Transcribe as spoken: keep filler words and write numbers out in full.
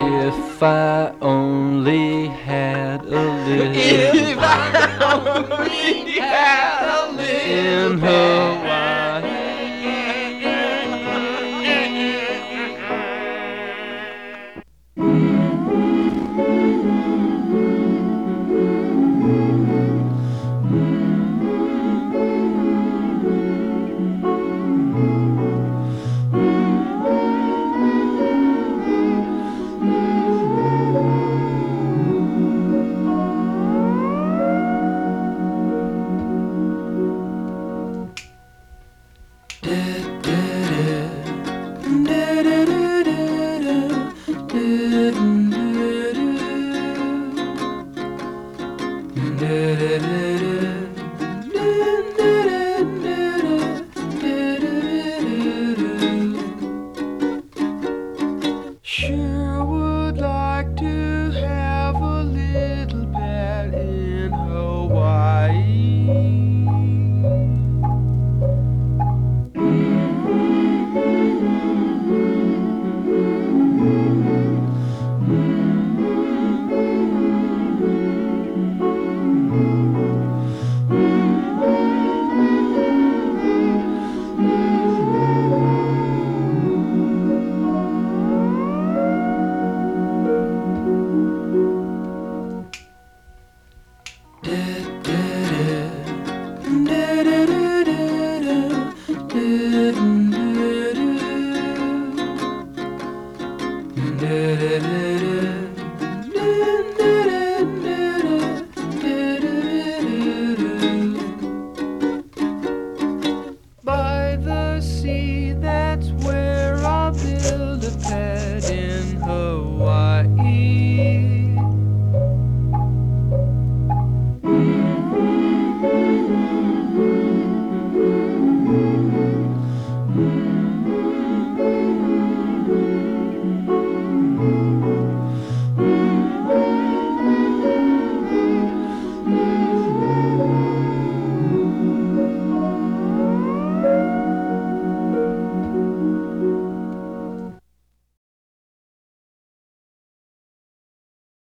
If I only had a little If I only had a little in pad. Hawaii. Sure would like to have a little pet in Hawaii. Da da da da